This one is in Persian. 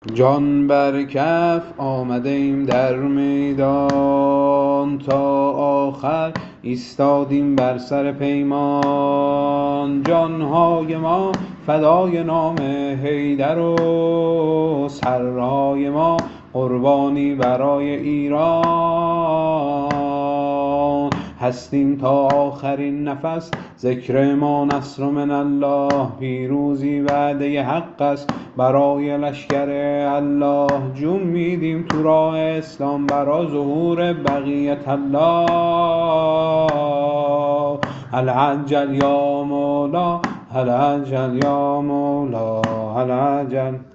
جان بر کف آمده ایم در میدان، تا آخر ایستادیم بر سر پیمان. جانهای ما فدای نام حیدر و سرهای ما قربانی برای ایران. هستیم تا آخرین نفس، ذکر ما نصر من الله. پیروزی وعده حق است برای لشکر الله. جون میدیم تو راه اسلام برای ظهور بقیت الله. العجل یا مولا، العجل یا مولا، العجل.